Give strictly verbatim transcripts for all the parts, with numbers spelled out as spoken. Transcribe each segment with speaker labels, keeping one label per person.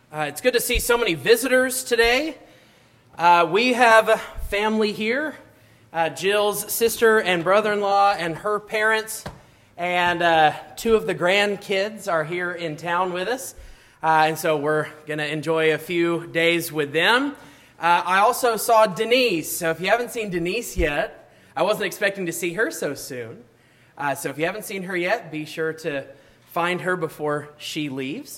Speaker 1: Uh, it's good to see so many visitors today. Uh, we have family here, uh, Jill's sister and brother-in-law and her parents, and uh, two of the grandkids are here in town with us. Uh, and so we're going to enjoy a few days with them. Uh, I also saw Denise. So if you haven't seen Denise yet, I wasn't expecting to see her so soon. Uh, so if you haven't seen her yet, be sure to find her before she leaves.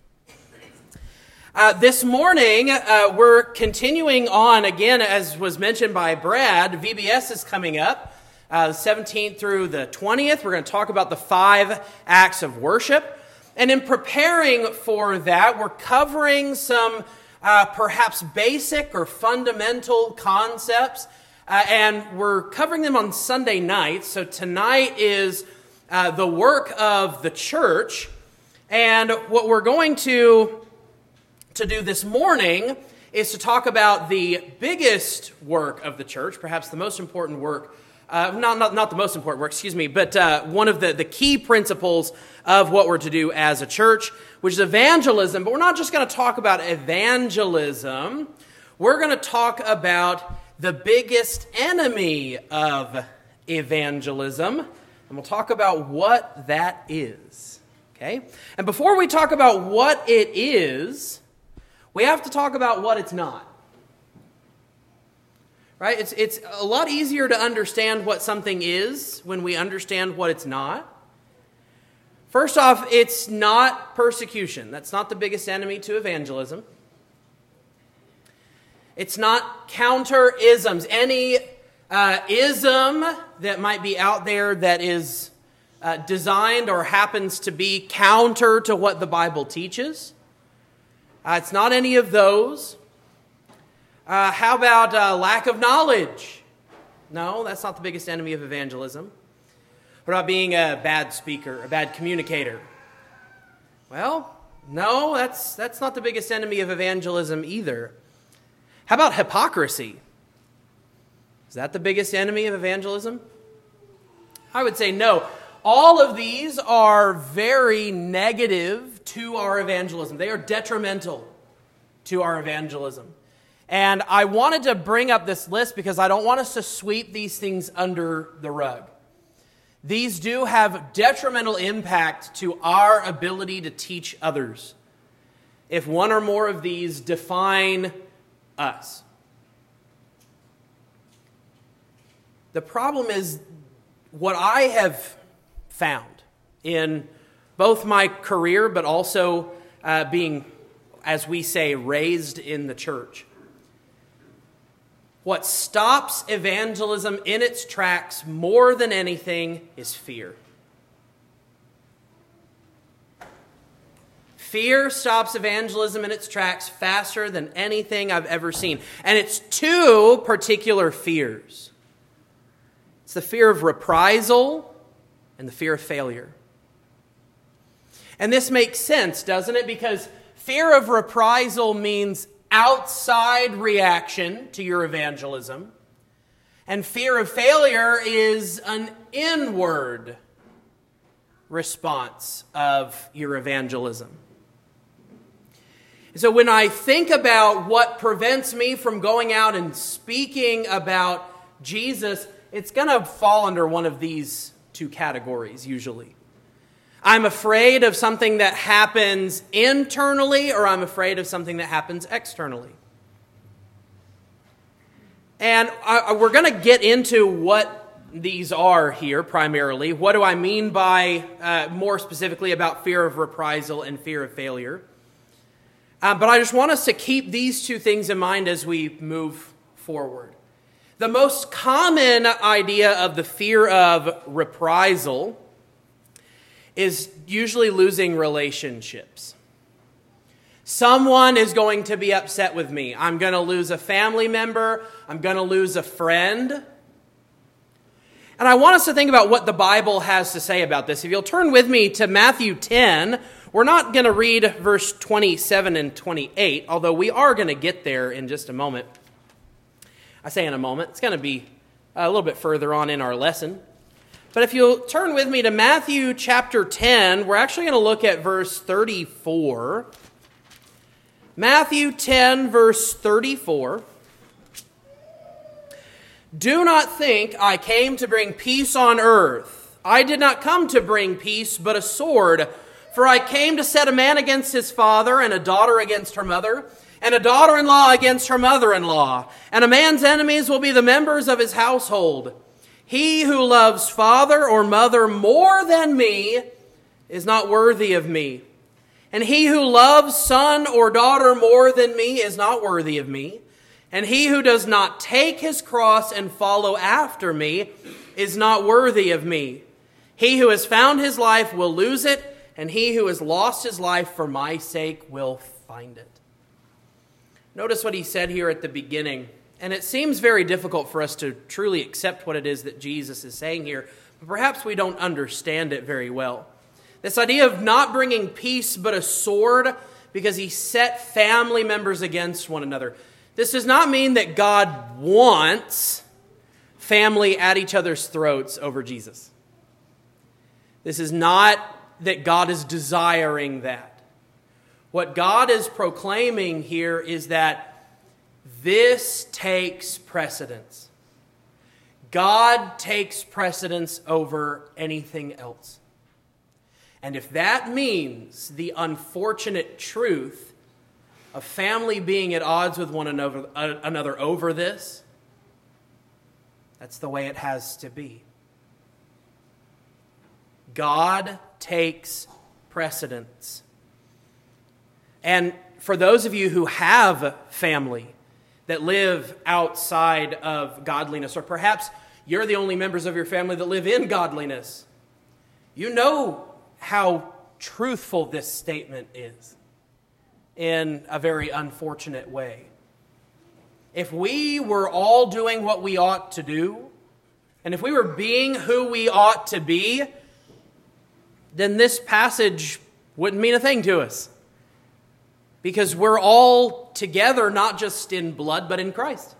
Speaker 1: Uh, this morning, uh, we're continuing on, again, as was mentioned by Brad. V B S is coming up, uh, the seventeenth through the twentieth. We're going to talk about the five acts of worship. And in preparing for that, we're covering some uh, perhaps basic or fundamental concepts. Uh, and we're covering them on Sunday nights. So tonight is uh, the work of the church. And what we're going to... to do this morning is to talk about the biggest work of the church, perhaps the most important work, uh, not, not, not the most important work, excuse me, but uh, one of the, the key principles of what we're to do as a church, which is evangelism. But we're not just going to talk about evangelism. We're going to talk about the biggest enemy of evangelism, and we'll talk about what that is. Okay? And before we talk about what it is, we have to talk about what it's not. Right? It's, it's a lot easier to understand what something is when we understand what it's not. First off, it's not persecution. That's not the biggest enemy to evangelism. It's not counter-isms. Any uh, ism that might be out there that is uh, designed or happens to be counter to what the Bible teaches. Uh, it's not any of those. Uh, how about uh, lack of knowledge? No, that's not the biggest enemy of evangelism. What about being a bad speaker, a bad communicator? Well, no, that's that's not the biggest enemy of evangelism either. How about hypocrisy? Is that the biggest enemy of evangelism? I would say no. All of these are very negative to our evangelism. They are detrimental to our evangelism. And I wanted to bring up this list because I don't want us to sweep these things under the rug. These do have detrimental impact to our ability to teach others if one or more of these define us. The problem is what I have found in both my career, but also uh, being, as we say, raised in the church. What stops evangelism in its tracks more than anything is fear. Fear stops evangelism in its tracks faster than anything I've ever seen. And it's two particular fears. It's the fear of reprisal and the fear of failure. And this makes sense, doesn't it? Because fear of reprisal means outside reaction to your evangelism. And fear of failure is an inward response of your evangelism. So when I think about what prevents me from going out and speaking about Jesus, it's going to fall under one of these two categories usually. I'm afraid of something that happens internally, or I'm afraid of something that happens externally. And I, we're going to get into what these are here primarily. What do I mean by, uh, more specifically, about fear of reprisal and fear of failure? Uh, but I just want us to keep these two things in mind as we move forward. The most common idea of the fear of reprisal is usually losing relationships. Someone is going to be upset with me. I'm going to lose a family member. I'm going to lose a friend. And I want us to think about what the Bible has to say about this. If you'll turn with me to Matthew ten, we're not going to read verse twenty-seven and twenty-eight, although we are going to get there in just a moment. I say in a moment. It's going to be a little bit further on in our lesson. But if you'll turn with me to Matthew chapter ten, we're actually going to look at verse thirty-four. Matthew ten, verse thirty-four. Do not think I came to bring peace on earth. I did not come to bring peace, but a sword. For I came to set a man against his father, and a daughter against her mother, and a daughter-in-law against her mother-in-law. And a man's enemies will be the members of his household. He who loves father or mother more than me is not worthy of me. And he who loves son or daughter more than me is not worthy of me. And he who does not take his cross and follow after me is not worthy of me. He who has found his life will lose it, and he who has lost his life for my sake will find it. Notice what he said here at the beginning. And it seems very difficult for us to truly accept what it is that Jesus is saying here, but perhaps we don't understand it very well. This idea of not bringing peace but a sword because he set family members against one another. This does not mean that God wants family at each other's throats over Jesus. This is not that God is desiring that. What God is proclaiming here is that this takes precedence. God takes precedence over anything else. And if that means the unfortunate truth of family being at odds with one another, uh, another over this, that's the way it has to be. God takes precedence. And for those of you who have family that live outside of godliness, or perhaps you're the only members of your family that live in godliness, you know how truthful this statement is in a very unfortunate way. If we were all doing what we ought to do, and if we were being who we ought to be, then this passage wouldn't mean a thing to us. Because we're all together, not just in blood, but in Christ.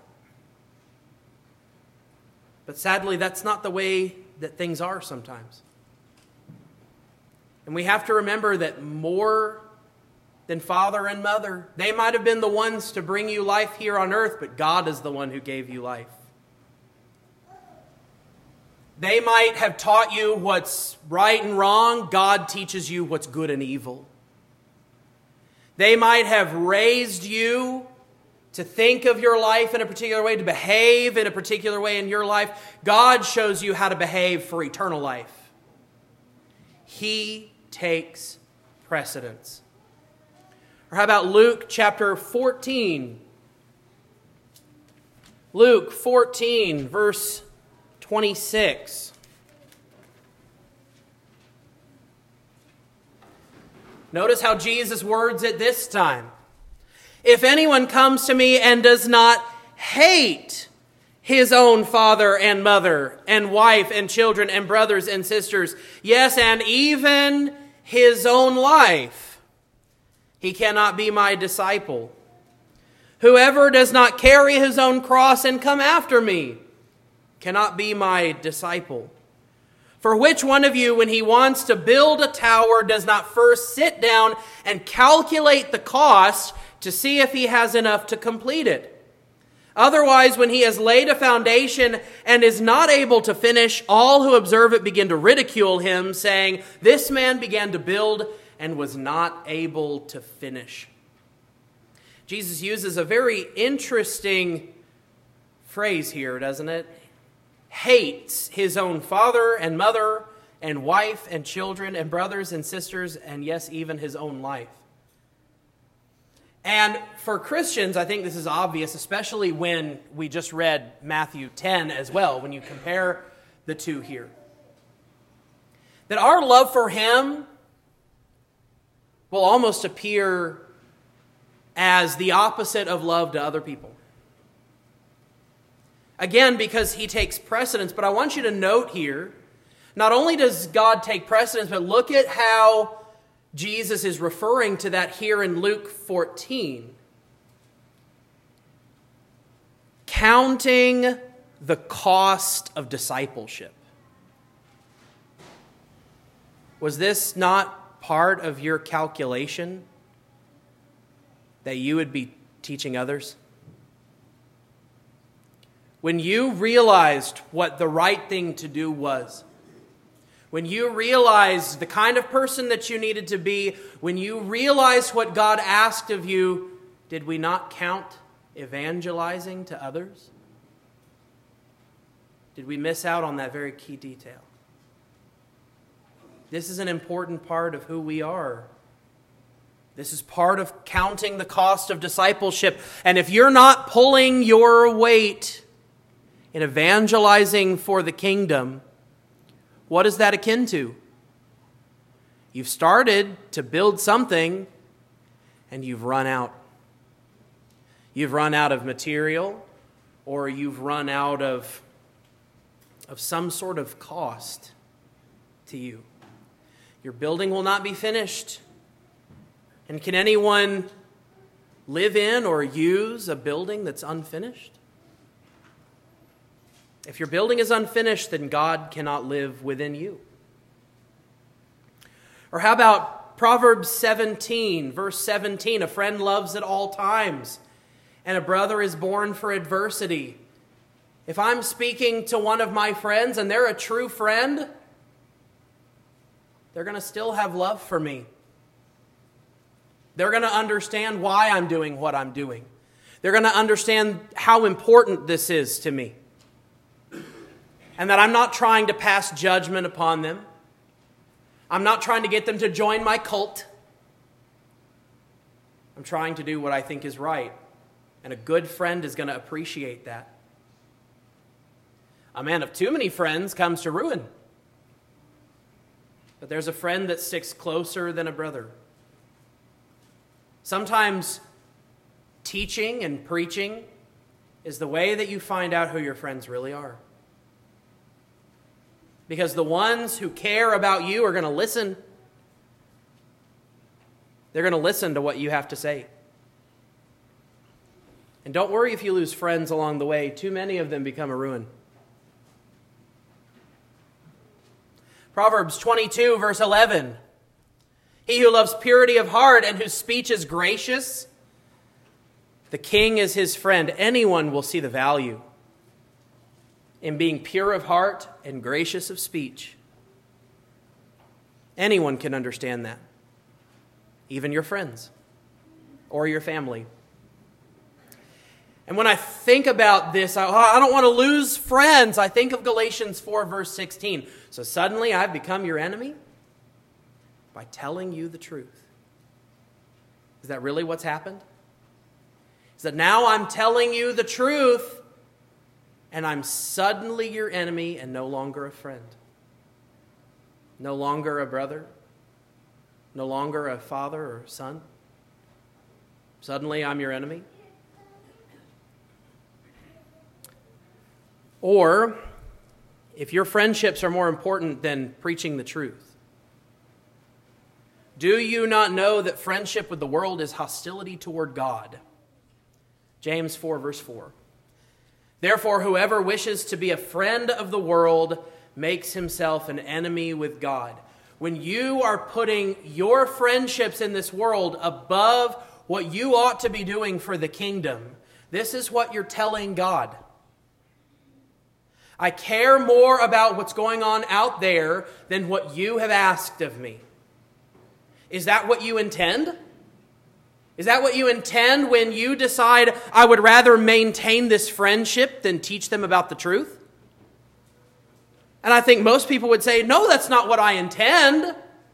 Speaker 1: But sadly, that's not the way that things are sometimes. And we have to remember that more than father and mother, they might have been the ones to bring you life here on earth, but God is the one who gave you life. They might have taught you what's right and wrong. God teaches you what's good and evil. They might have raised you to think of your life in a particular way, to behave in a particular way in your life. God shows you how to behave for eternal life. He takes precedence. Or how about Luke chapter fourteen? Luke fourteen, verse twenty-six. Notice how Jesus words it this time. If anyone comes to me and does not hate his own father and mother and wife and children and brothers and sisters, yes, and even his own life, he cannot be my disciple. Whoever does not carry his own cross and come after me cannot be my disciple. For which one of you, when he wants to build a tower, does not first sit down and calculate the cost to see if he has enough to complete it? Otherwise, when he has laid a foundation and is not able to finish, all who observe it begin to ridicule him, saying, "This man began to build and was not able to finish." Jesus uses a very interesting phrase here, doesn't it? Hates his own father and mother and wife and children and brothers and sisters, and yes, even his own life. And for Christians, I think this is obvious, especially when we just read Matthew ten as well, when you compare the two here. That our love for him will almost appear as the opposite of love to other people. Again, because he takes precedence. But I want you to note here, not only does God take precedence, but look at how Jesus is referring to that here in Luke fourteen. Counting the cost of discipleship. Was this not part of your calculation? that you would be teaching others? When you realized what the right thing to do was, when you realized the kind of person that you needed to be, when you realized what God asked of you, did we not count evangelizing to others? Did we miss out on that very key detail? This is an important part of who we are. This is part of counting the cost of discipleship. And if you're not pulling your weight in evangelizing for the kingdom, what is that akin to? You've started to build something and you've run out. You've run out of material, or you've run out of, of some sort of cost to you. Your building will not be finished. And can anyone live in or use a building that's unfinished? If your building is unfinished, then God cannot live within you. Or how about Proverbs seventeen, verse seventeen? A friend loves at all times, and a brother is born for adversity. If I'm speaking to one of my friends and they're a true friend, they're going to still have love for me. They're going to understand why I'm doing what I'm doing. They're going to understand how important this is to me. And that I'm not trying to pass judgment upon them. I'm not trying to get them to join my cult. I'm trying to do what I think is right. And a good friend is going to appreciate that. A man of too many friends comes to ruin. But there's a friend that sticks closer than a brother. Sometimes teaching and preaching is the way that you find out who your friends really are. Because the ones who care about you are going to listen. They're going to listen to what you have to say. And don't worry if you lose friends along the way. Too many of them become a ruin. Proverbs twenty-two, verse eleven. He who loves purity of heart and whose speech is gracious, the king is his friend. Anyone will see the value in being pure of heart and gracious of speech. Anyone can understand that. Even your friends or your family. And when I think about this, I, I don't want to lose friends. I think of Galatians four, verse sixteen. So suddenly I've become your enemy by telling you the truth. Is that really what's happened? Is that now I'm telling you the truth and I'm suddenly your enemy and no longer a friend? No longer a brother? No longer a father or son? Suddenly I'm your enemy? Or, if your friendships are more important than preaching the truth, do you not know that friendship with the world is hostility toward God? James four, verse four. Therefore, whoever wishes to be a friend of the world makes himself an enemy with God. When you are putting your friendships in this world above what you ought to be doing for the kingdom, this is what you're telling God. I care more about what's going on out there than what you have asked of me. Is that what you intend? Is that what you intend when you decide, I would rather maintain this friendship than teach them about the truth? And I think most people would say, no, that's not what I intend.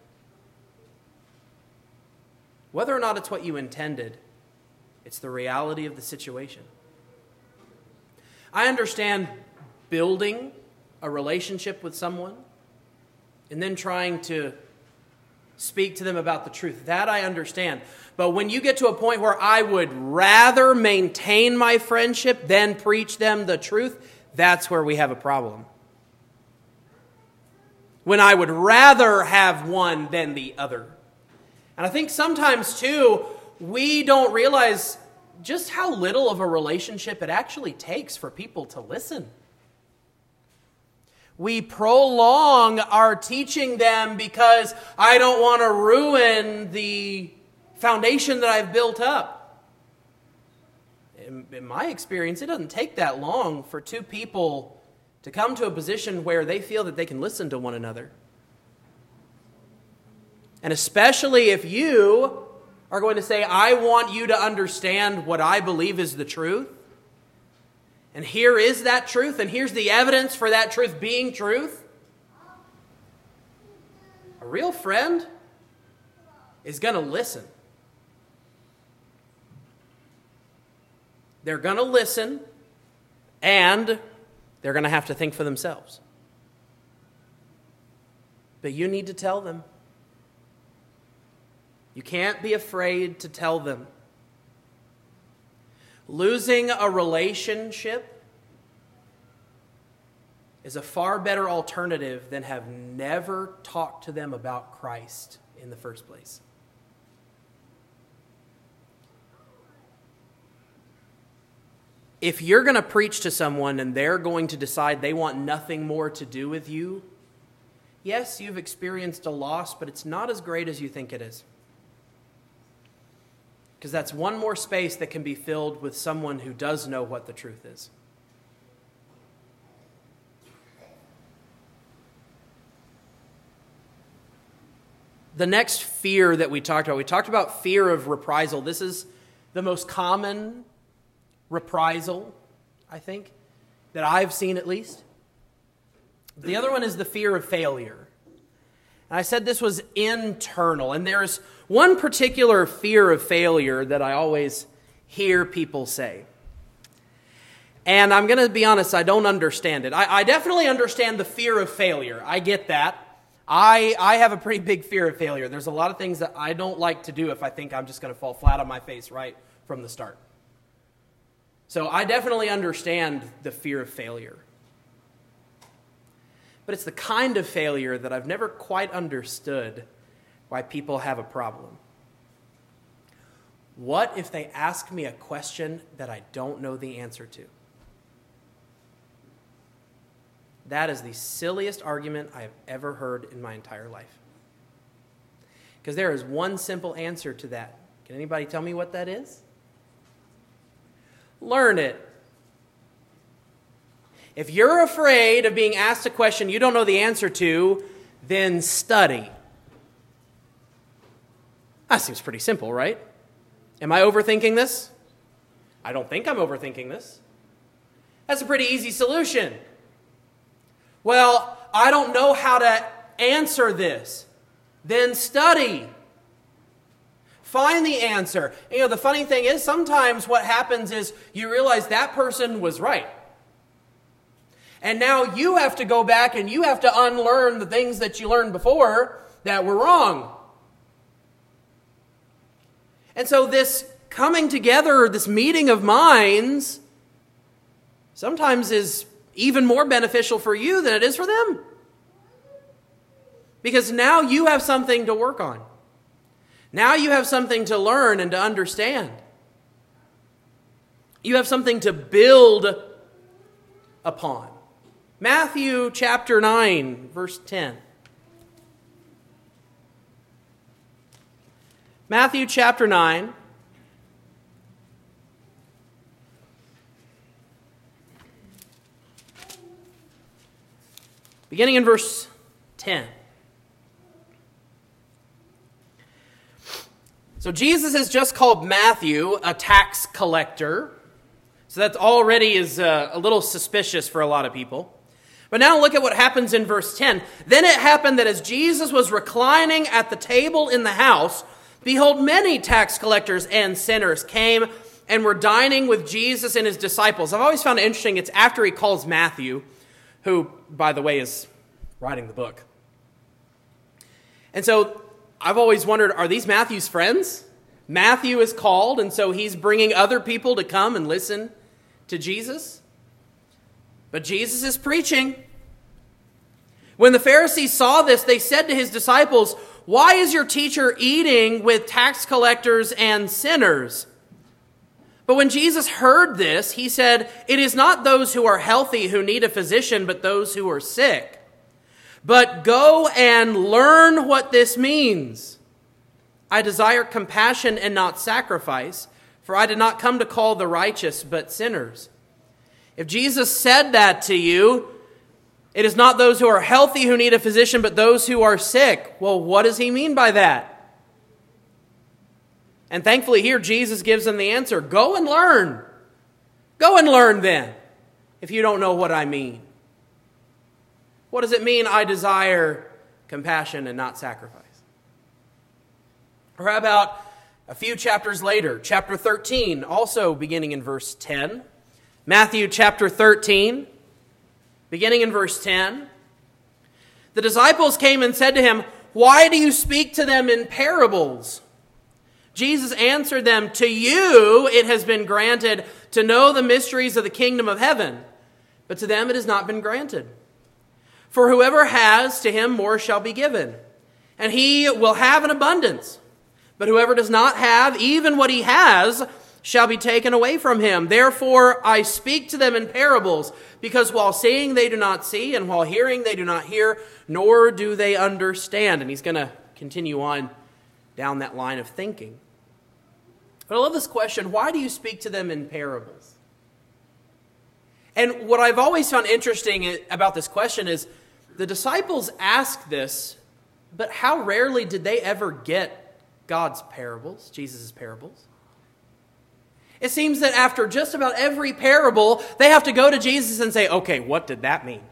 Speaker 1: Whether or not it's what you intended, it's the reality of the situation. I understand building a relationship with someone and then trying to speak to them about the truth. That I understand. But when you get to a point where I would rather maintain my friendship than preach them the truth, that's where we have a problem. When I would rather have one than the other. And I think sometimes, too, we don't realize just how little of a relationship it actually takes for people to listen. We prolong our teaching them because I don't want to ruin the foundation that I've built up. in my experience, it doesn't take that long for two people to come to a position where they feel that they can listen to one another. And especially if you are going to say, I want you to understand what I believe is the truth. And here is that truth, and here's the evidence for that truth being truth. A real friend is going to listen. They're going to listen, and they're going to have to think for themselves. But you need to tell them. You can't be afraid to tell them. Losing a relationship is a far better alternative than have never talked to them about Christ in the first place. If you're going to preach to someone and they're going to decide they want nothing more to do with you, yes, you've experienced a loss, but it's not as great as you think it is. Because that's one more space that can be filled with someone who does know what the truth is. The next fear that we talked about, we talked about fear of reprisal. This is the most common reprisal, I think, that I've seen at least. The other one is the fear of failure. And I said this was internal. And there's one particular fear of failure that I always hear people say. And I'm going to be honest, I don't understand it. I, I definitely understand the fear of failure. I get that. I, I have a pretty big fear of failure. There's a lot of things that I don't like to do if I think I'm just going to fall flat on my face right from the start. So I definitely understand the fear of failure. But it's the kind of failure that I've never quite understood why people have a problem. What if they ask me a question that I don't know the answer to? That is the silliest argument I have ever heard in my entire life. Because there is one simple answer to that. Can anybody tell me what that is? Learn it. If you're afraid of being asked a question you don't know the answer to, then study. That seems pretty simple, right? Am I overthinking this? I don't think I'm overthinking this. That's a pretty easy solution. Well, I don't know how to answer this. Then study. Find the answer. You know, the funny thing is, sometimes what happens is you realize that person was right. And now you have to go back and you have to unlearn the things that you learned before that were wrong. And so this coming together, this meeting of minds, sometimes is even more beneficial for you than it is for them. Because now you have something to work on. Now you have something to learn and to understand. You have something to build upon. Matthew chapter nine, verse ten. Matthew chapter nine. Beginning in verse ten. So Jesus has just called Matthew a tax collector. So that already is a, a little suspicious for a lot of people. But now look at what happens in verse ten. Then it happened that as Jesus was reclining at the table in the house, behold, many tax collectors and sinners came and were dining with Jesus and his disciples. I've always found it interesting. It's after he calls Matthew, who, by the way, is writing the book. And so I've always wondered, are these Matthew's friends? Matthew is called, and so he's bringing other people to come and listen to Jesus. But Jesus is preaching. When the Pharisees saw this, they said to his disciples, "Why is your teacher eating with tax collectors and sinners?" But when Jesus heard this, he said, "It is not those who are healthy who need a physician, but those who are sick. But go and learn what this means. I desire compassion and not sacrifice, For I did not come to call the righteous, but sinners. If Jesus said that to you, it is not those who are healthy who need a physician, but those who are sick. Well, what does he mean by that? And thankfully here, Jesus gives them the answer. Go and learn. Go and learn then, if you don't know what I mean. What does it mean, I desire compassion and not sacrifice? Or how about a few chapters later, chapter thirteen, also beginning in verse ten. Matthew chapter thirteen, beginning in verse ten. The disciples came and said to him, "Why do you speak to them in parables?" Jesus answered them, "To you it has been granted to know the mysteries of the kingdom of heaven, but to them it has not been granted. For whoever has, to him more shall be given, and he will have an abundance. But whoever does not have, even what he has, shall be taken away from him. Therefore I speak to them in parables, because while seeing they do not see, and while hearing they do not hear, nor do they understand." And he's going to continue on down that line of thinking. But I love this question, why do you speak to them in parables? And what I've always found interesting about this question is the disciples ask this, but how rarely did they ever get God's parables, Jesus' parables? It seems that after just about every parable, they have to go to Jesus and say, okay, what did that mean?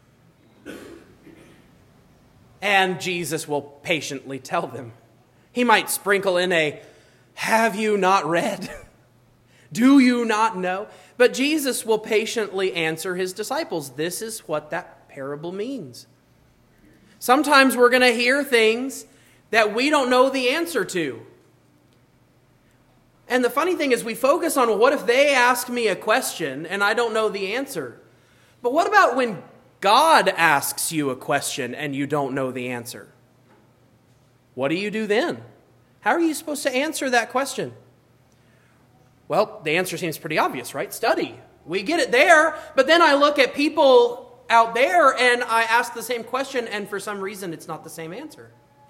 Speaker 1: And Jesus will patiently tell them. He might sprinkle in a, have you not read? Do you not know? But Jesus will patiently answer his disciples. This is what that parable means. Sometimes we're going to hear things that we don't know the answer to. And the funny thing is we focus on, well, what if they ask me a question and I don't know the answer? But what about when God asks you a question and you don't know the answer? What do you do then? How are you supposed to answer that question? Well, the answer seems pretty obvious, right? Study. We get it there, but then I look at people out there and I ask the same question, and for some reason it's not the same answer.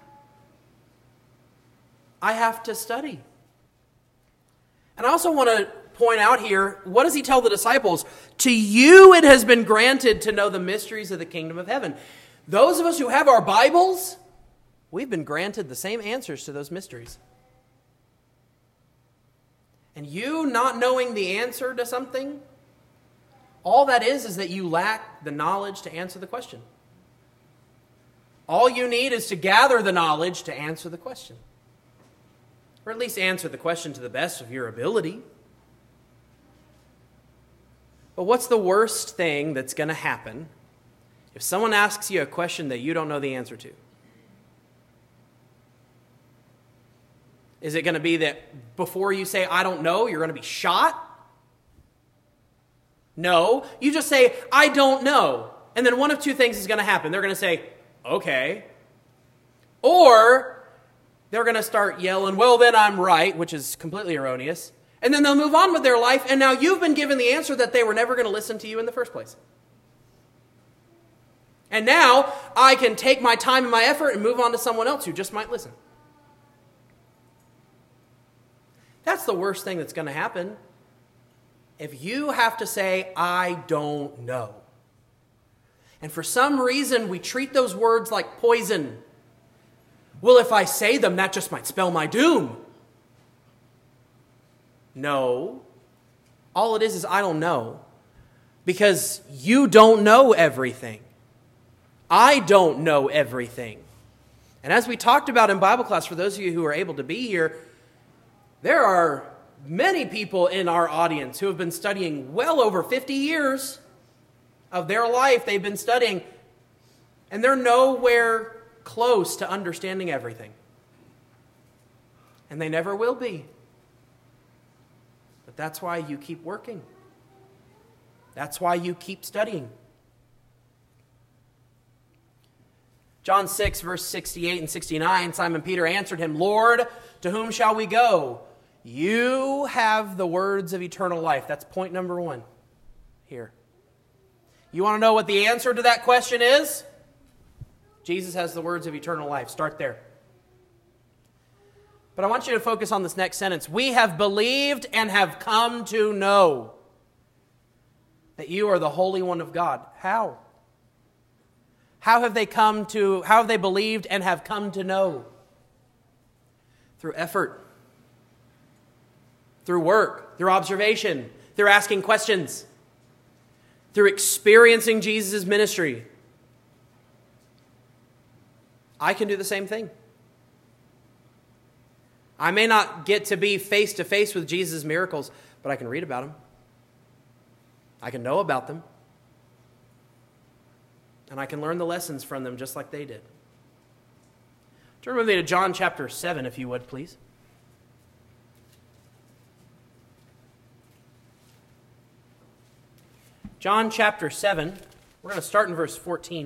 Speaker 1: I have to study. And I also want to point out here, what does he tell the disciples? To you it has been granted to know the mysteries of the kingdom of heaven. Those of us who have our Bibles, we've been granted the same answers to those mysteries. And you not knowing the answer to something, all that is is that you lack the knowledge to answer the question. All you need is to gather the knowledge to answer the question. Or at least answer the question to the best of your ability. But what's the worst thing that's going to happen if someone asks you a question that you don't know the answer to? Is it going to be that before you say, I don't know, you're going to be shot? No. You just say, I don't know. And then one of two things is going to happen. They're going to say, okay. Or they're going to start yelling, well, then I'm right, which is completely erroneous. And then they'll move on with their life, and now you've been given the answer that they were never going to listen to you in the first place. And now I can take my time and my effort and move on to someone else who just might listen. That's the worst thing that's going to happen. If you have to say, I don't know. And for some reason, we treat those words like poison. Well, if I say them, that just might spell my doom. No. All it is is I don't know. Because you don't know everything. I don't know everything. And as we talked about in Bible class, for those of you who are able to be here, there are many people in our audience who have been studying well over fifty years of their life. They've been studying, and they're nowhere close to understanding everything. And they never will be. But that's why you keep working. That's why you keep studying. John six, verse sixty-eight and sixty-nine, Simon Peter answered him, Lord, to whom shall we go? You have the words of eternal life. That's point number one here. You want to know what the answer to that question is? Jesus has the words of eternal life. Start there. But I want you to focus on this next sentence. We have believed and have come to know that you are the Holy One of God. How? How have they come to, how have they believed and have come to know? Through effort, through work, through observation, through asking questions, through experiencing Jesus' ministry. I can do the same thing. I may not get to be face to face with Jesus' miracles, but I can read about them. I can know about them. And I can learn the lessons from them just like they did. Turn with me to John chapter seven, if you would, please. John chapter seven. We're going to start in verse fourteen.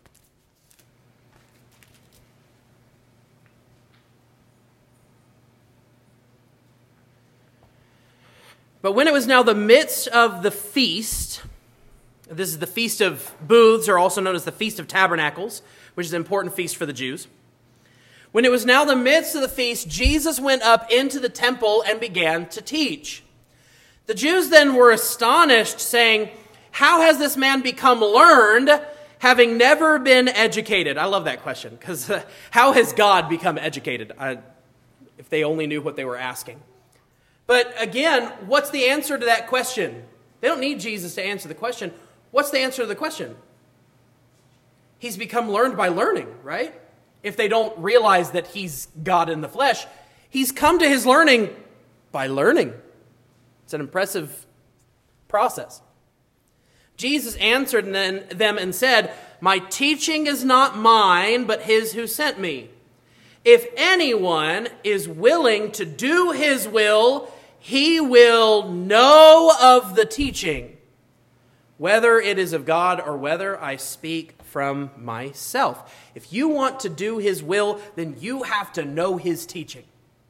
Speaker 1: But when it was now the midst of the feast, this is the Feast of Booths, or also known as the Feast of Tabernacles, which is an important feast for the Jews. When it was now the midst of the feast, Jesus went up into the temple and began to teach. The Jews then were astonished, saying, "How has this man become learned, having never been educated?" I love that question, because uh, how has God become educated? I, if they only knew what they were asking. But again, what's the answer to that question? They don't need Jesus to answer the question. What's the answer to the question? He's become learned by learning, right? If they don't realize that he's God in the flesh, he's come to his learning by learning. It's an impressive process. Jesus answered them and said, "My teaching is not mine, but his who sent me. If anyone is willing to do his will, he will know of the teaching, whether it is of God or whether I speak from myself." If you want to do his will, then you have to know his teaching.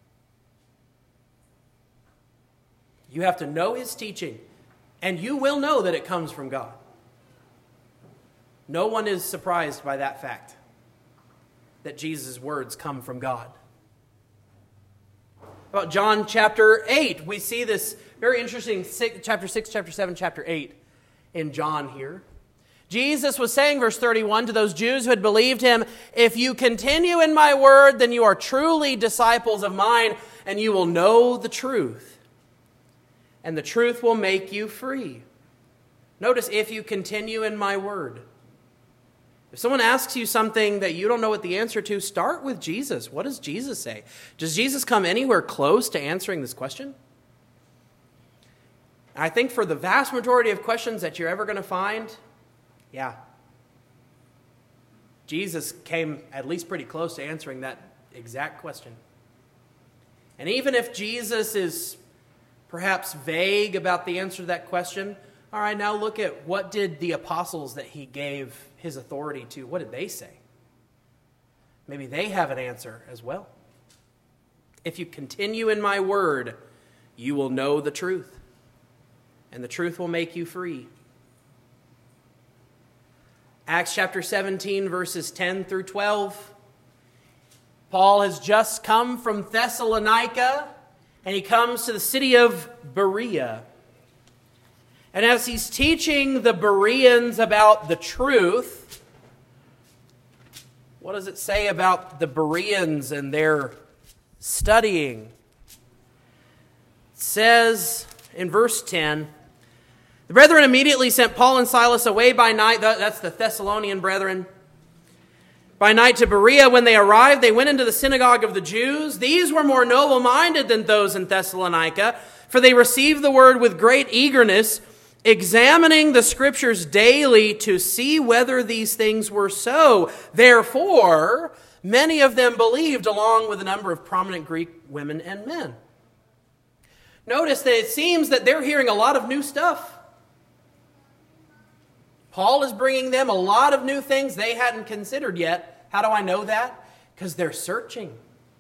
Speaker 1: You have to know his teaching, and you will know that it comes from God. No one is surprised by that fact, that Jesus' words come from God. About John chapter eight, we see this very interesting six, chapter six, chapter seven, chapter eight in John here. Jesus was saying, verse thirty-one, to those Jews who had believed him, "If you continue in my word, then you are truly disciples of mine, and you will know the truth, and the truth will make you free." Notice, if you continue in my word. If someone asks you something that you don't know what the answer to, start with Jesus. What does Jesus say? Does Jesus come anywhere close to answering this question? I think for the vast majority of questions that you're ever going to find, yeah, Jesus came at least pretty close to answering that exact question. And even if Jesus is perhaps vague about the answer to that question, all right, now look at what did the apostles that he gave his authority to, what did they say? Maybe they have an answer as well. If you continue in my word, you will know the truth, and the truth will make you free. Acts chapter seventeen, verses ten through twelve. Paul has just come from Thessalonica, and he comes to the city of Berea. And as he's teaching the Bereans about the truth, what does it say about the Bereans and their studying? It says in verse ten, "The brethren immediately sent Paul and Silas away by night," that's the Thessalonian brethren, "by night to Berea. When they arrived, they went into the synagogue of the Jews. These were more noble-minded than those in Thessalonica, for they received the word with great eagerness, examining the scriptures daily to see whether these things were so. Therefore, many of them believed, along with a number of prominent Greek women and men." Notice that it seems that they're hearing a lot of new stuff. Paul is bringing them a lot of new things they hadn't considered yet. How do I know that? Because they're searching.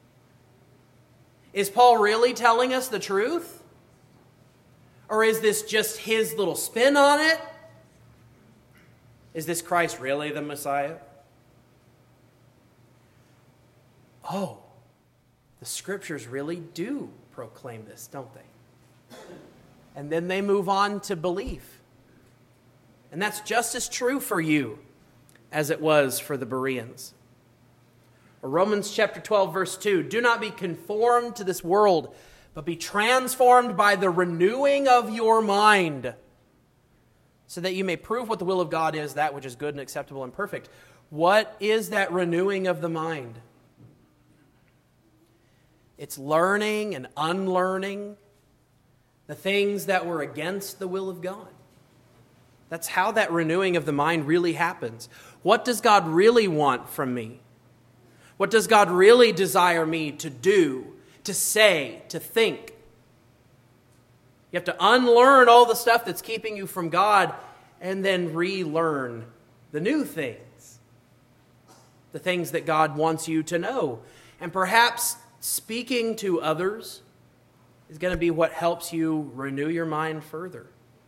Speaker 1: Is Paul really telling us the truth? Or is this just his little spin on it? Is this Christ really the Messiah? Oh, the Scriptures really do proclaim this, don't they? And then they move on to belief. And that's just as true for you as it was for the Bereans. Romans chapter twelve, verse two, do not be conformed to this world, but be transformed by the renewing of your mind, so that you may prove what the will of God is, that which is good and acceptable and perfect. What is that renewing of the mind? It's learning and unlearning the things that were against the will of God. That's how that renewing of the mind really happens. What does God really want from me? What does God really desire me to do, to say, to think? You have to unlearn all the stuff that's keeping you from God and then relearn the new things. The things that God wants you to know. And perhaps speaking to others is going to be what helps you renew your mind further.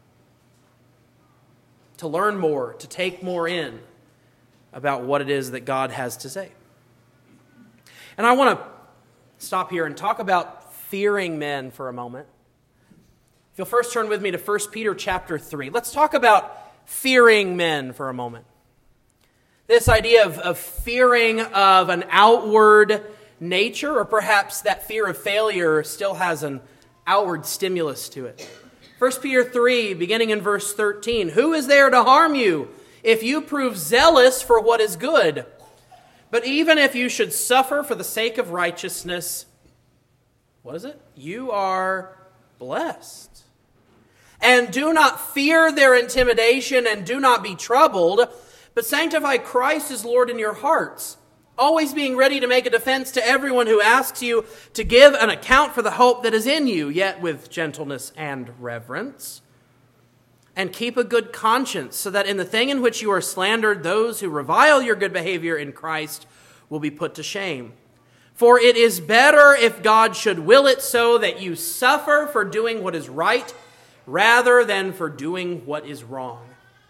Speaker 1: To learn more, to take more in about what it is that God has to say. And I want to stop here and talk about fearing men for a moment. If you'll first turn with me to First Peter chapter three. Let's talk about fearing men for a moment. This idea of, of fearing of an outward nature, or perhaps that fear of failure still has an outward stimulus to it. First Peter three, beginning in verse thirteen. Who is there to harm you if you prove zealous for what is good? But even if you should suffer for the sake of righteousness, what is it? You are blessed. And do not fear their intimidation, and do not be troubled, but sanctify Christ as Lord in your hearts, always being ready to make a defense to everyone who asks you to give an account for the hope that is in you, yet with gentleness and reverence. And keep a good conscience, so that in the thing in which you are slandered, those who revile your good behavior in Christ will be put to shame. For it is better if God should will it so that you suffer for doing what is right, rather than for doing what is wrong.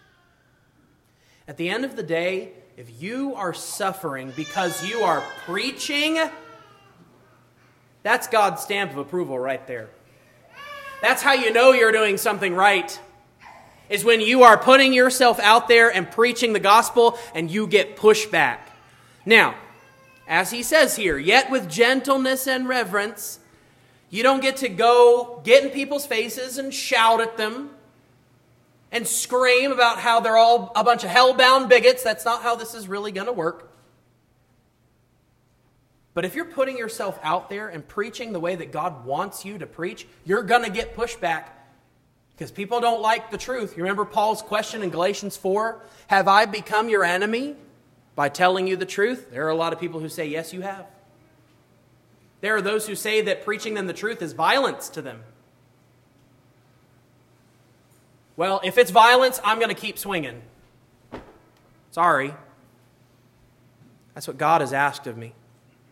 Speaker 1: At the end of the day, if you are suffering because you are preaching, that's God's stamp of approval right there. That's how you know you're doing something right, is when you are putting yourself out there and preaching the gospel and you get pushback. Now, as he says here, yet with gentleness and reverence, you don't get to go get in people's faces and shout at them and scream about how they're all a bunch of hell-bound bigots. That's not how this is really going to work. But if you're putting yourself out there and preaching the way that God wants you to preach, you're going to get pushback. Because people don't like the truth. You remember Paul's question in Galatians four? Have I become your enemy by telling you the truth? There are a lot of people who say, yes, you have. There are those who say that preaching them the truth is violence to them. Well, if it's violence, I'm going to keep swinging. Sorry. That's what God has asked of me.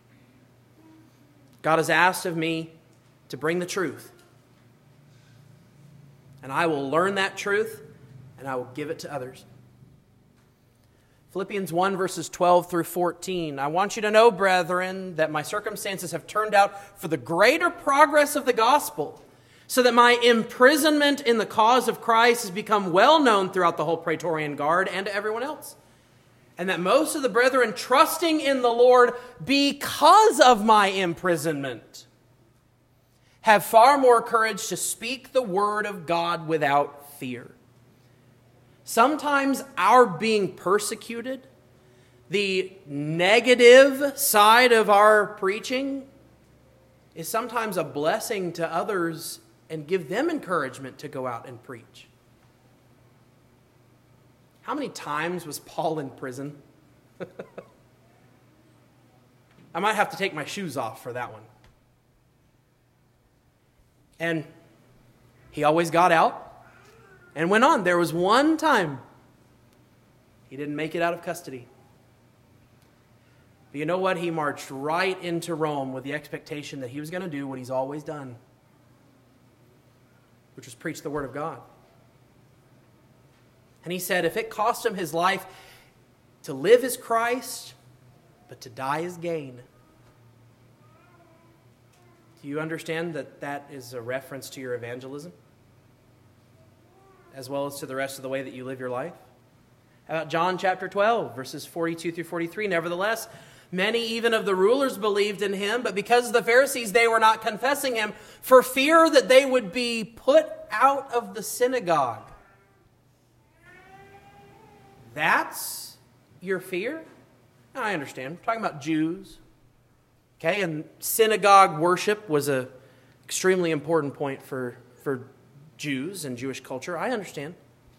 Speaker 1: God has asked of me to bring the truth. And I will learn that truth, and I will give it to others. Philippians one, verses twelve through fourteen. I want you to know, brethren, that my circumstances have turned out for the greater progress of the gospel, so that my imprisonment in the cause of Christ has become well known throughout the whole Praetorian Guard and to everyone else. And that most of the brethren, trusting in the Lord because of my imprisonment, have far more courage to speak the word of God without fear. Sometimes our being persecuted, the negative side of our preaching, is sometimes a blessing to others and give them encouragement to go out and preach. How many times was Paul in prison? I might have to take my shoes off for that one. And he always got out and went on. There was one time he didn't make it out of custody. But you know what? He marched right into Rome with the expectation that he was going to do what he's always done, which was preach the word of God. And he said if it cost him his life, to live is Christ, but to die is gain. Do you understand that that is a reference to your evangelism, as well as to the rest of the way that you live your life? How about John chapter twelve, verses forty-two through forty-three? Nevertheless, many even of the rulers believed in him, but because of the Pharisees, they were not confessing him for fear that they would be put out of the synagogue. That's your fear? I understand. We're talking about Jews. Okay, and synagogue worship was an extremely important point for, for Jews and Jewish culture. I understand.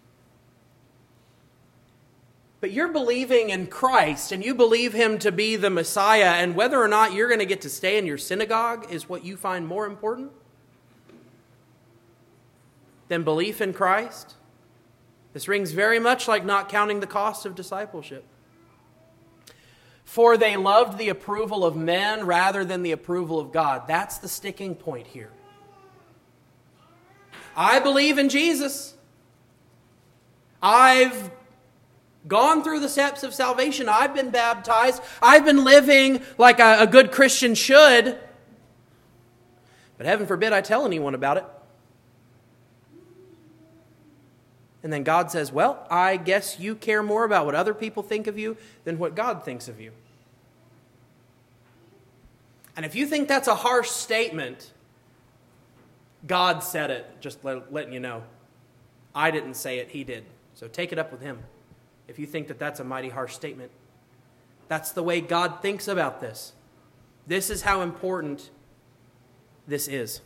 Speaker 1: But you're believing in Christ, and you believe him to be the Messiah, and whether or not you're going to get to stay in your synagogue is what you find more important than belief in Christ? This rings very much like not counting the cost of discipleship. For they loved the approval of men rather than the approval of God. That's the sticking point here. I believe in Jesus. I've gone through the steps of salvation. I've been baptized. I've been living like a, a good Christian should. But heaven forbid I tell anyone about it. And then God says, well, I guess you care more about what other people think of you than what God thinks of you. And if you think that's a harsh statement, God said it, just let, letting you know. I didn't say it, he did. So take it up with him. If you think that that's a mighty harsh statement. That's the way God thinks about this. This is how important this is.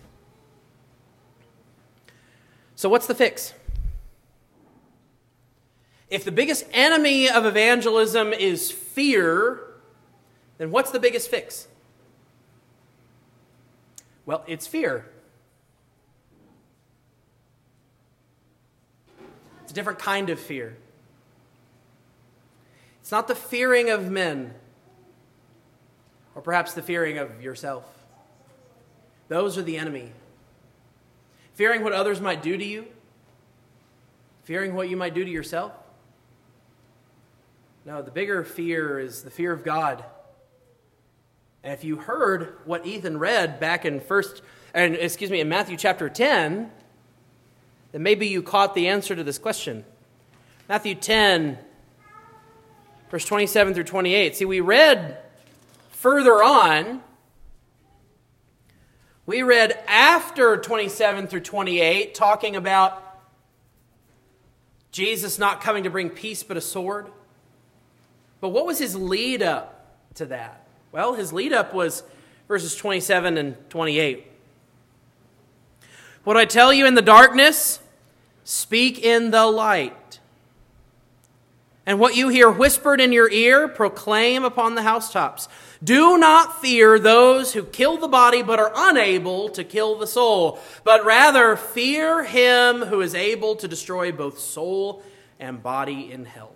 Speaker 1: So what's the fix? If the biggest enemy of evangelism is fear, then what's the biggest fix? Well, it's fear. It's a different kind of fear. It's not the fearing of men, or perhaps the fearing of yourself. Those are the enemy. Fearing what others might do to you, fearing what you might do to yourself. No, the bigger fear is the fear of God. And if you heard what Ethan read back in first, and excuse me, in Matthew chapter ten, then maybe you caught the answer to this question. Matthew ten, verse twenty-seven through twenty-eight. See, we read further on, we read after twenty-seven through twenty-eight, talking about Jesus not coming to bring peace but a sword. But what was his lead up to that? Well, his lead up was verses twenty-seven and twenty-eight. What I tell you in the darkness, speak in the light. And what you hear whispered in your ear, proclaim upon the housetops. Do not fear those who kill the body but are unable to kill the soul, but rather fear him who is able to destroy both soul and body in hell.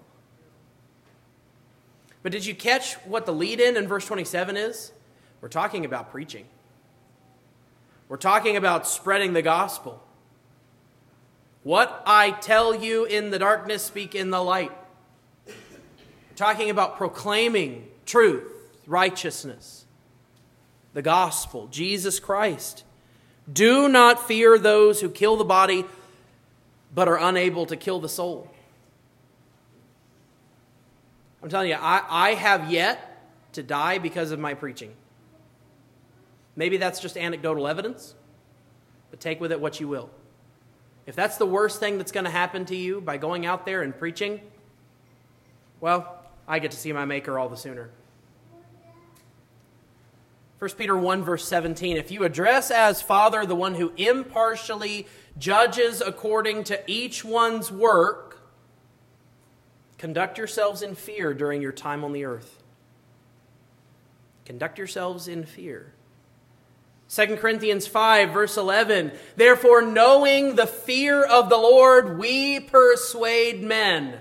Speaker 1: But did you catch what the lead-in in verse twenty-seven is? We're talking about preaching. We're talking about spreading the gospel. What I tell you in the darkness, speak in the light. We're talking about proclaiming truth, righteousness, the gospel, Jesus Christ. Do not fear those who kill the body, but are unable to kill the soul. I'm telling you, I, I have yet to die because of my preaching. Maybe that's just anecdotal evidence, but take with it what you will. If that's the worst thing that's going to happen to you by going out there and preaching, well, I get to see my Maker all the sooner. First Peter one, verse seventeen, if you address as Father the one who impartially judges according to each one's work, conduct yourselves in fear during your time on the earth. Conduct yourselves in fear. Second Corinthians five, verse eleven, therefore, knowing the fear of the Lord, we persuade men.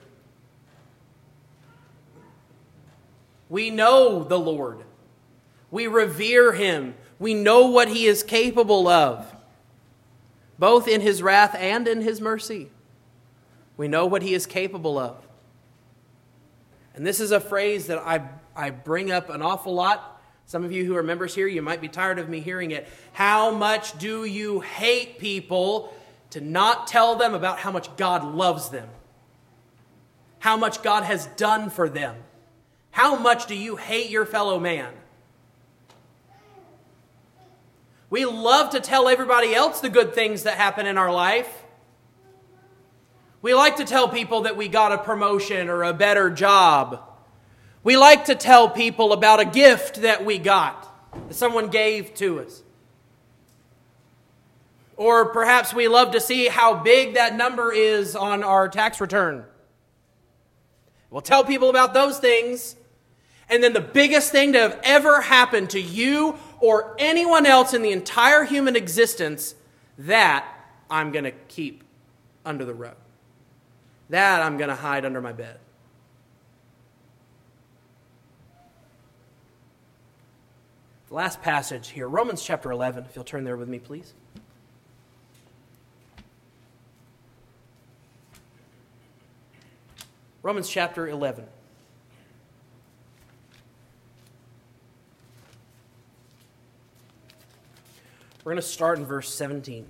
Speaker 1: We know the Lord. We revere him. We know what he is capable of, both in his wrath and in his mercy. We know what he is capable of. And this is a phrase that I, I bring up an awful lot Some of you who are members here, you might be tired of me hearing it. How much do you hate people to not tell them about how much God loves them? How much God has done for them? How much do you hate your fellow man? We love to tell everybody else the good things that happen in our life. We like to tell people that we got a promotion or a better job. We like to tell people about a gift that we got, that someone gave to us. Or perhaps we love to see how big that number is on our tax return. We'll tell people about those things. And then the biggest thing to have ever happened to you or anyone else in the entire human existence, that I'm going to keep under the rug. That I'm going to hide under my bed. The last passage here, Romans chapter eleven, if you'll turn there with me, please. Romans chapter eleven. We're going to start in verse seventeen.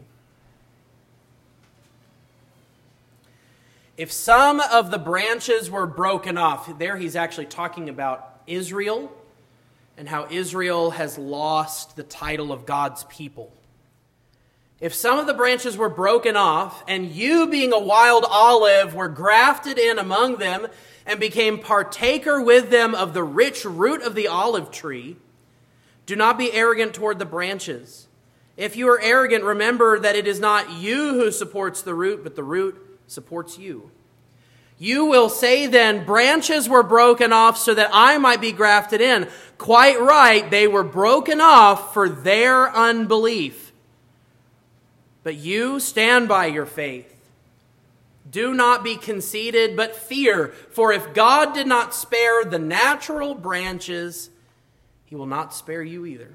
Speaker 1: If some of the branches were broken off, there he's actually talking about Israel and how Israel has lost the title of God's people. If some of the branches were broken off, and you, being a wild olive, were grafted in among them and became partaker with them of the rich root of the olive tree, do not be arrogant toward the branches. If you are arrogant, remember that it is not you who supports the root, but the root supports you. You will say then, branches were broken off so that I might be grafted in. Quite right, they were broken off for their unbelief. But you stand by your faith. Do not be conceited, but fear. For if God did not spare the natural branches, he will not spare you either.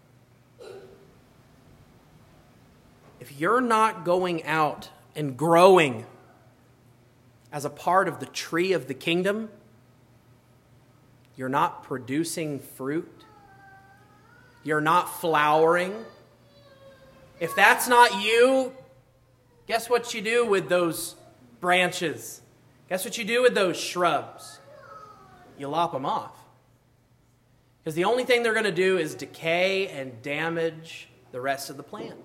Speaker 1: If you're not going out and growing as a part of the tree of the kingdom, you're not producing fruit, you're not flowering. If that's not you, guess what you do with those branches? Guess what you do with those shrubs? You lop them off. Because the only thing they're going to do is decay and damage the rest of the plant.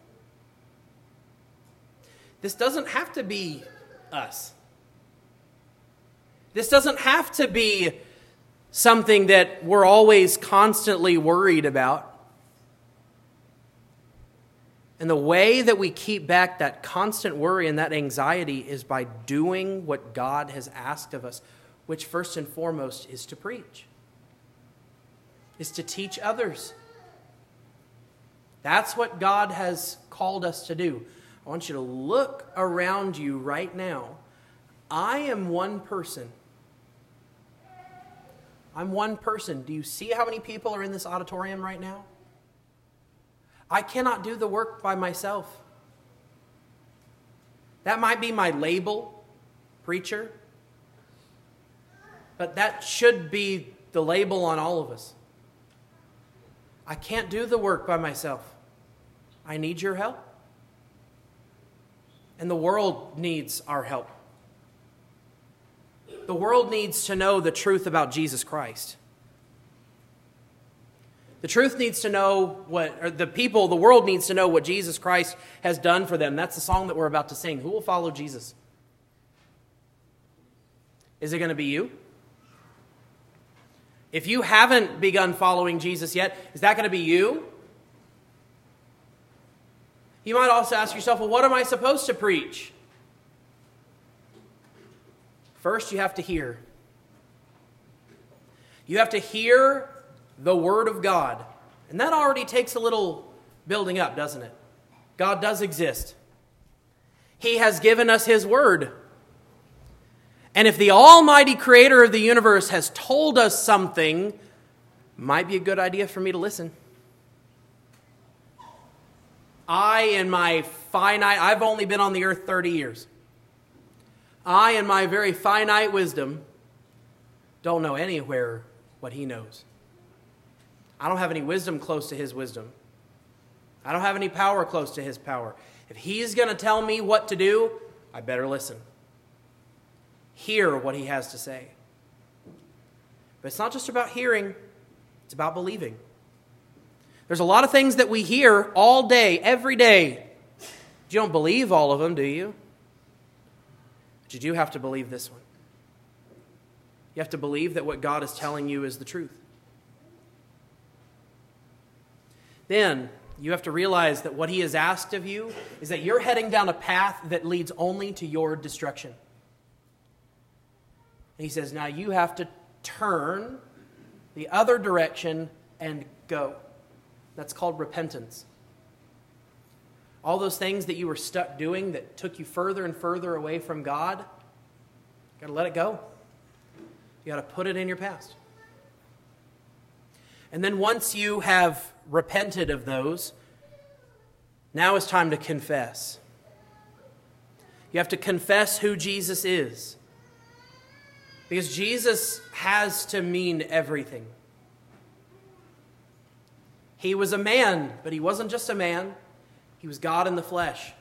Speaker 1: This doesn't have to be us. This doesn't have to be something that we're always constantly worried about. And the way that we keep back that constant worry and that anxiety is by doing what God has asked of us, which first and foremost is to preach, is to teach others. That's what God has called us to do. I want you to look around you right now. I am one person. I'm one person. Do you see how many people are in this auditorium right now? I cannot do the work by myself. That might be my label, preacher, but that should be the label on all of us. I can't do the work by myself. I need your help. And the world needs our help. The world needs to know the truth about Jesus Christ. The truth needs to know what, or the people, the world needs to know what Jesus Christ has done for them. That's the song that we're about to sing. Who will follow Jesus? Is it going to be you? If you haven't begun following Jesus yet, is that going to be you? You might also ask yourself, well, what am I supposed to preach? First, you have to hear. You have to hear the Word of God. And that already takes a little building up, doesn't it? God does exist. He has given us His Word. And if the Almighty Creator of the universe has told us something, it might be a good idea for me to listen. I, in my finite, I've only been on the earth thirty years. I, in my very finite wisdom, don't know anywhere what He knows. I don't have any wisdom close to his wisdom. I don't have any power close to his power. If he's going to tell me what to do, I better listen. Hear what he has to say. But it's not just about hearing, it's about believing. There's a lot of things that we hear all day, every day. You don't believe all of them, do you? But you do have to believe this one. You have to believe that what God is telling you is the truth. Then you have to realize that what he has asked of you is that you're heading down a path that leads only to your destruction. And he says, now you have to turn the other direction and go. That's called repentance. All those things that you were stuck doing that took you further and further away from God, you got to let it go. You got to put it in your past. And then once you have repented of those, now it's time to confess. You have to confess who Jesus is. Because Jesus has to mean everything. He was a man, but he wasn't just a man. He was God in the flesh.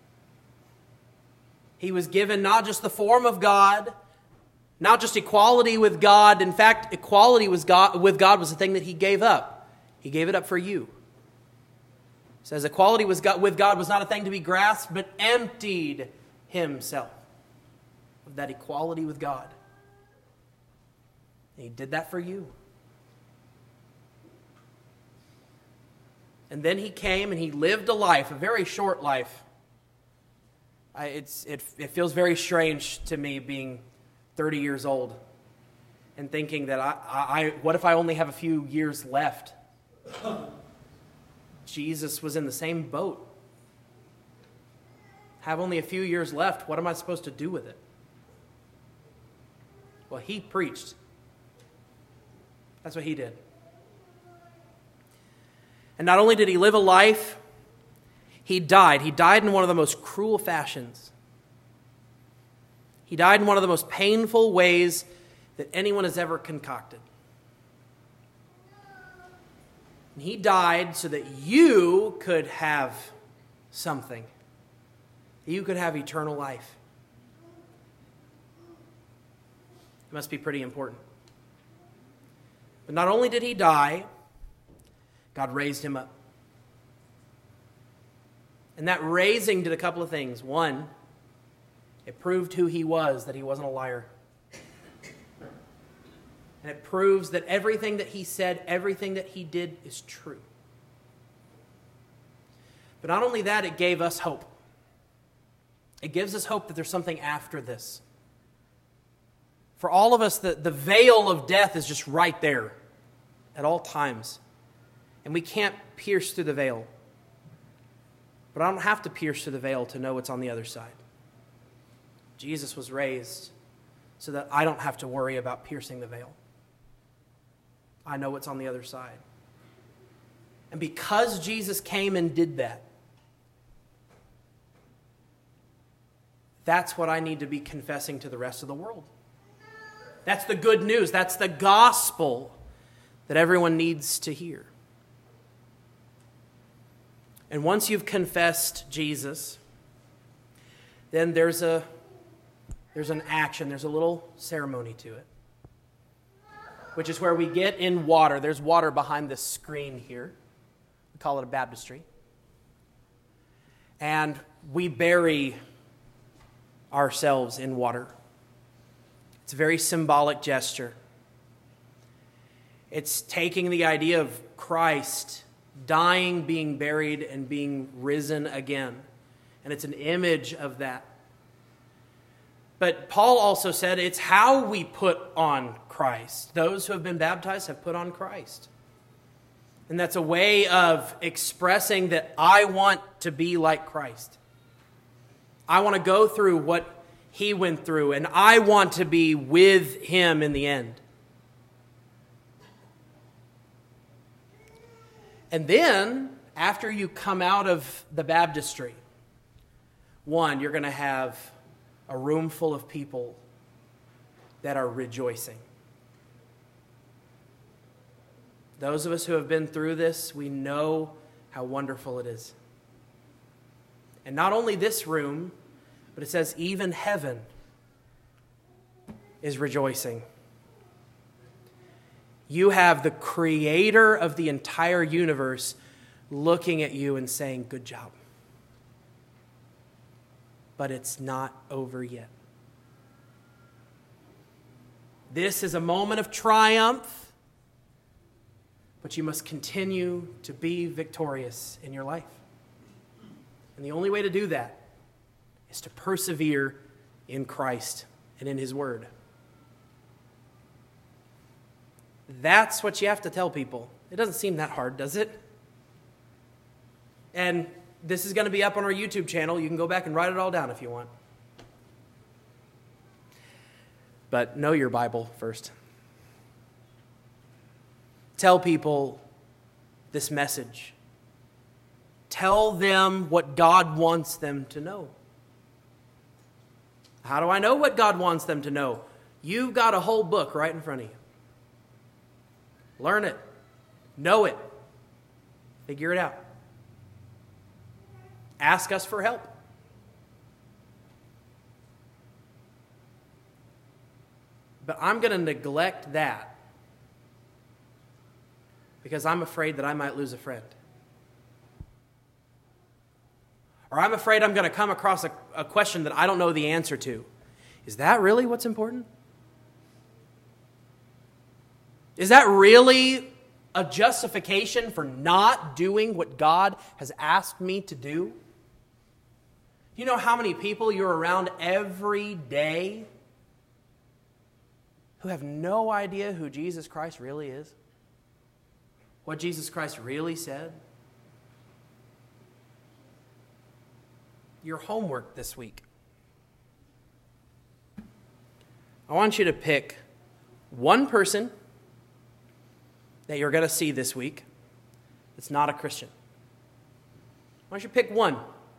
Speaker 1: He was given not just the form of God, not just equality with God. In fact, equality was God, with God was the thing that he gave up. He gave it up for you. It says equality was God, with God was not a thing to be grasped, but emptied himself of that equality with God. And he did that for you. And then he came and he lived a life, a very short life. I, it's, it, it feels very strange to me being thirty years old and thinking that I, I, what if I only have a few years left? Jesus was in the same boat. Have only a few years left. What am I supposed to do with it? Well, he preached. That's what he did. And not only did he live a life, he died. He died in one of the most cruel fashions. He died in one of the most painful ways that anyone has ever concocted. And he died so that you could have something. You could have eternal life. It must be pretty important. But not only did he die, God raised him up. And that raising did a couple of things. One, it proved who he was, that he wasn't a liar. And it proves that everything that he said, everything that he did is true. But not only that, it gave us hope. It gives us hope that there's something after this. For all of us, the, the veil of death is just right there at all times. And we can't pierce through the veil. But I don't have to pierce through the veil to know what's on the other side. Jesus was raised so that I don't have to worry about piercing the veil. I know what's on the other side. And because Jesus came and did that, that's what I need to be confessing to the rest of the world. That's the good news. That's the gospel that everyone needs to hear. And once you've confessed Jesus, then there's a there's an action, there's a little ceremony to it, which is where we get in water. There's water behind this screen here. We call it a baptistry. And we bury ourselves in water. It's a very symbolic gesture. It's taking the idea of Christ dying, being buried, and being risen again. And it's an image of that. But Paul also said it's how we put on Christ. Those who have been baptized have put on Christ. And that's a way of expressing that I want to be like Christ. I want to go through what he went through, and I want to be with him in the end. And then, after you come out of the baptistry, one, you're going to have a room full of people that are rejoicing. Those of us who have been through this, we know how wonderful it is. And not only this room, but it says even heaven is rejoicing. You have the creator of the entire universe looking at you and saying, good job. But it's not over yet. This is a moment of triumph, but you must continue to be victorious in your life. And the only way to do that is to persevere in Christ and in His Word. That's what you have to tell people. It doesn't seem that hard, does it? And this is going to be up on our YouTube channel. You can go back and write it all down if you want. But know your Bible first. Tell people this message. Tell them what God wants them to know. How do I know what God wants them to know? You've got a whole book right in front of you. Learn it. Know it. Figure it out. Ask us for help. But I'm going to neglect that because I'm afraid that I might lose a friend. Or I'm afraid I'm going to come across a, a question that I don't know the answer to. Is that really what's important? Is that really a justification for not doing what God has asked me to do? You know how many people you're around every day who have no idea who Jesus Christ really is? What Jesus Christ really said? Your homework this week. I want you to pick one person that you're going to see this week that's not a Christian. Why don't you pick one?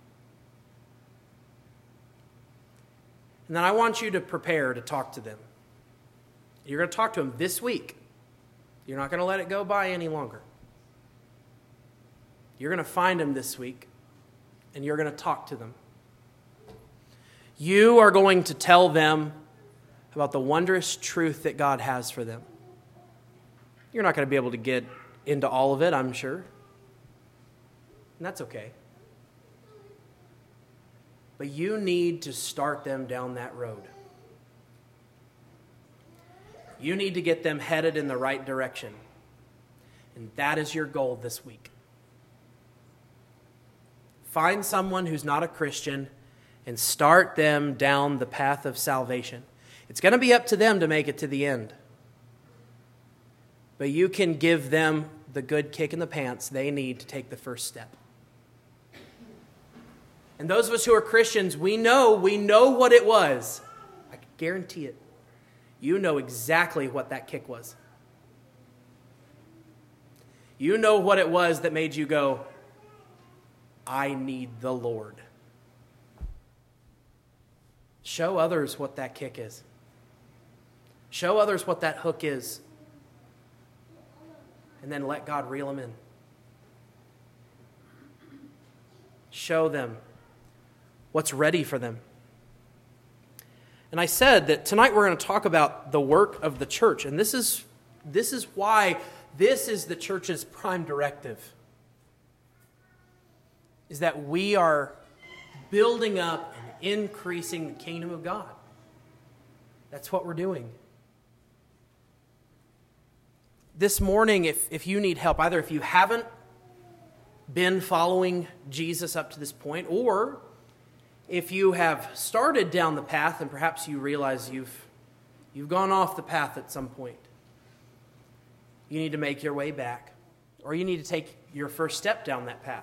Speaker 1: And then I want you to prepare to talk to them. You're going to talk to them this week. You're not going to let it go by any longer. You're going to find them this week, and you're going to talk to them. You are going to tell them about the wondrous truth that God has for them. You're not going to be able to get into all of it, I'm sure. And that's okay. But you need to start them down that road. You need to get them headed in the right direction. And that is your goal this week. Find someone who's not a Christian and start them down the path of salvation. It's going to be up to them to make it to the end. But you can give them the good kick in the pants they need to take the first step. And those of us who are Christians, we know, we know what it was. I can guarantee it. You know exactly what that kick was. You know what it was that made you go, I need the Lord. Show others what that kick is. Show others what that hook is. And then let God reel them in. Show them what's ready for them. And I said that tonight we're going to talk about the work of the church. And this is, this is why this is the church's prime directive. Is that we are building up and increasing the kingdom of God. That's what we're doing. This morning, if, if you need help, either if you haven't been following Jesus up to this point, or if you have started down the path and perhaps you realize you've, you've gone off the path at some point, you need to make your way back, or you need to take your first step down that path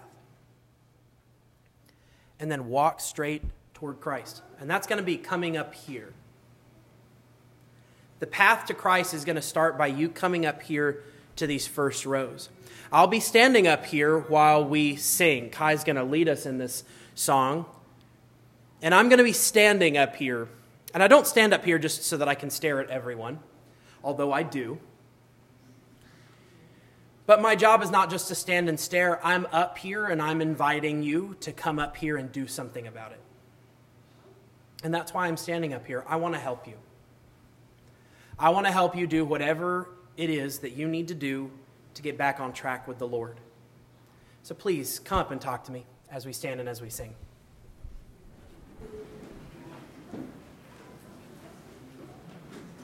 Speaker 1: and then walk straight toward Christ. And that's going to be coming up here. The path to Christ is going to start by you coming up here to these first rows. I'll be standing up here while we sing. Kai's going to lead us in this song. And I'm going to be standing up here. And I don't stand up here just so that I can stare at everyone, although I do. But my job is not just to stand and stare. I'm up here and I'm inviting you to come up here and do something about it. And that's why I'm standing up here. I want to help you. I want to help you do whatever it is that you need to do to get back on track with the Lord. So please come up and talk to me as we stand and as we sing.